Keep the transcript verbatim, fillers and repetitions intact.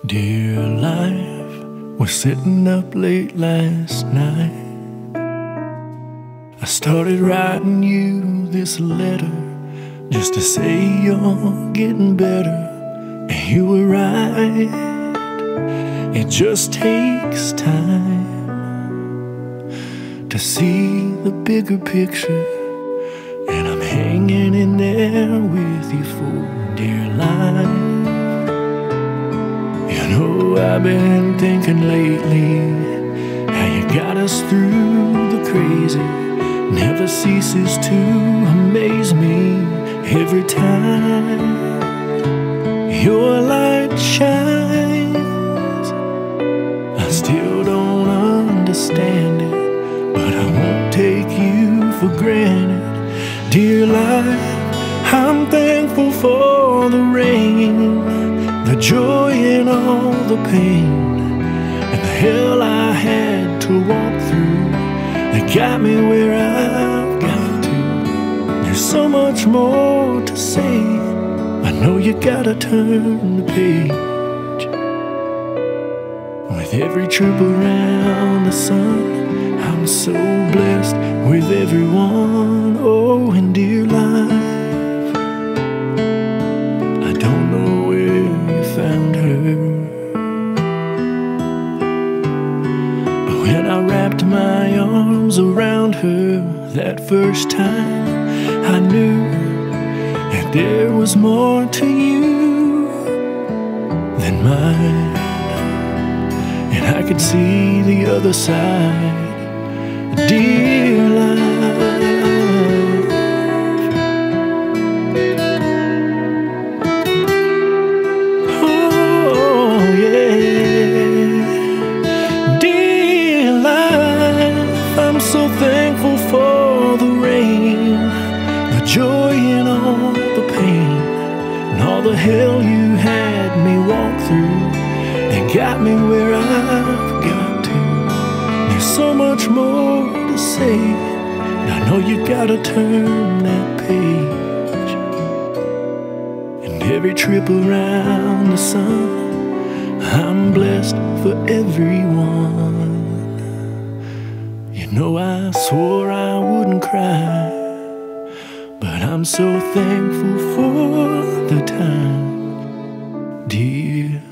Dear life, we're sitting up late last night. I started writing you this letter just to say you're getting better. And you were right, it just takes time to see the bigger picture. And I'm hanging in there with you for dear life. You know, I've been thinking lately how you got us through the crazy. Never ceases to amaze me every time your light shines. I still don't understand it, but I won't take you for granted. Dear life, I'm thankful for the rain, the joy and all the pain, and the hell I had to walk through that got me where I've got to. There's so much more to say, I know you gotta turn the page. With every trip around the sun, I'm so blessed with everyone. Oh, and dear life, I don't know where you found her, but when I wrapped my arms around her that first time, I knew that there was more to you than mine, and I could see the other side. Dear life, oh yeah. Dear life, I'm so thankful for the rain, the joy and all the pain, and all the hell you had me walk through and got me where I've got to. There's so much more to say, and I know you gotta turn that page. And every trip around the sun, I'm blessed for everyone. You know, I swore I wouldn't cry, but I'm so thankful for the time, dear